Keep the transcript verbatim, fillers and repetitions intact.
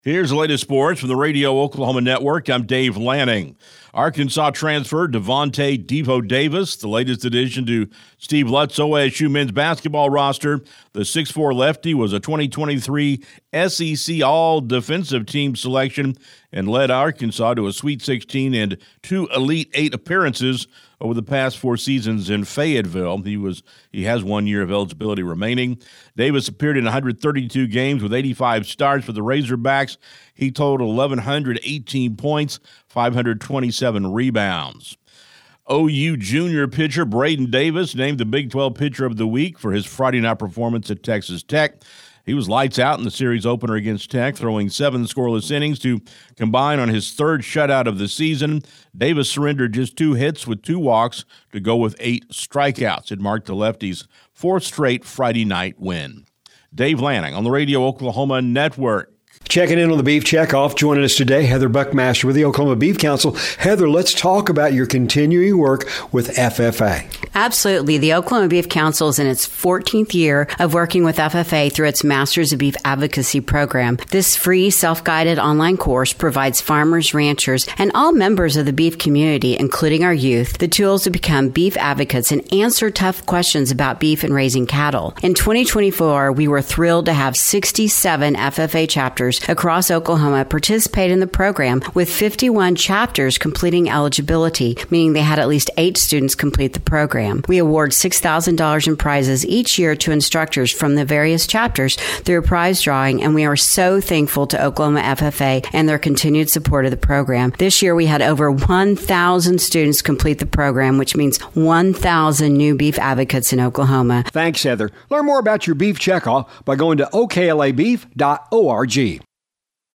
Here's the latest sports from the Radio Oklahoma Network. I'm Dave Lanning. Arkansas transfer Devontae Devo Davis, the latest addition to Steve Lutz's O S U men's basketball roster. The six foot four lefty was a twenty twenty-three S E C All-Defensive Team selection and led Arkansas to a Sweet sixteen and two Elite Eight appearances over the past four seasons in Fayetteville. He was he has one year of eligibility remaining. Davis appeared in one hundred thirty-two games with eighty-five starts for the Razorbacks. He totaled one thousand one hundred eighteen points, five hundred twenty-seven rebounds. O U junior pitcher Braden Davis named the Big twelve Pitcher of the Week for his Friday night performance at Texas Tech. He was lights out in the series opener against Tech, throwing seven scoreless innings to combine on his third shutout of the season. Davis surrendered just two hits with two walks to go with eight strikeouts. It marked the lefty's fourth straight Friday night win. Dave Lanning on the Radio Oklahoma Network. Checking in on the Beef Checkoff. Joining us today, Heather Buckmaster with the Oklahoma Beef Council. Heather, let's talk about your continuing work with F F A. Absolutely. The Oklahoma Beef Council is in its fourteenth year of working with F F A through its Masters of Beef Advocacy program. This free, self-guided online course provides farmers, ranchers, and all members of the beef community, including our youth, the tools to become beef advocates and answer tough questions about beef and raising cattle. In twenty twenty-four, we were thrilled to have sixty-seven F F A chapters across Oklahoma participate in the program, with fifty-one chapters completing eligibility, meaning they had at least eight students complete the program. We award six thousand dollars in prizes each year to instructors from the various chapters through a prize drawing, and we are so thankful to Oklahoma F F A and their continued support of the program. This year we had over one thousand students complete the program, which means one thousand new beef advocates in Oklahoma. Thanks, Heather. Learn more about your beef checkoff by going to O K L A beef dot org.